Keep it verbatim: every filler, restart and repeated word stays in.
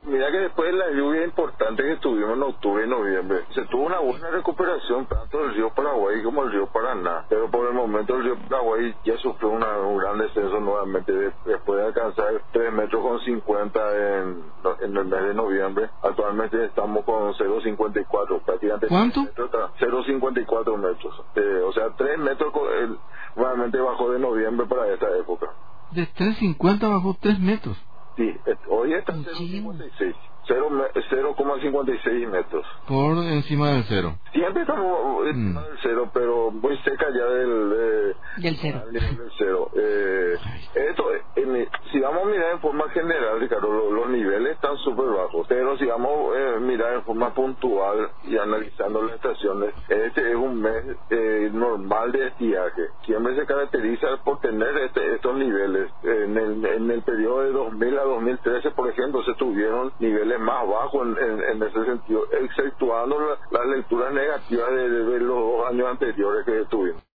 Mira que después de la lluvia importante que tuvimos en octubre y noviembre, se tuvo una buena recuperación tanto del río Paraguay como el río Paraná, pero por el momento el río Paraguay ya sufrió una, un gran descenso nuevamente de- después de alcanzar tres metros con cincuenta en, en el mes de noviembre. Actualmente estamos con cero coma cincuenta y cuatro, prácticamente ¿Cuánto? tres metros, cero coma cincuenta y cuatro metros, Eh, o sea, tres metros con- el- nuevamente bajó de noviembre para esta época. De tres cincuenta bajó tres metros. Sí, et- hoy está en Muchísimo. cero coma cincuenta y seis, cero me- cero coma cincuenta y seis metros. Por encima del cero. Siempre estamos encima Mm. del cero, pero muy cerca ya del, de- Del cero. al nivel del cero. Eh, esto, en- si vamos a mirar en forma general, Ricardo, lo- los niveles están súper bajos, pero si vamos a mirar en forma puntual y analizando las estaciones, este es un mes eh, normal de estiaje. Siempre se caracteriza por tener este, estos niveles. En el, en el periodo de dos mil a dos mil trece, por ejemplo, se tuvieron niveles más bajos en, en, en ese sentido, exceptuando la- las lecturas negativas de, de los dos años anteriores que tuvimos.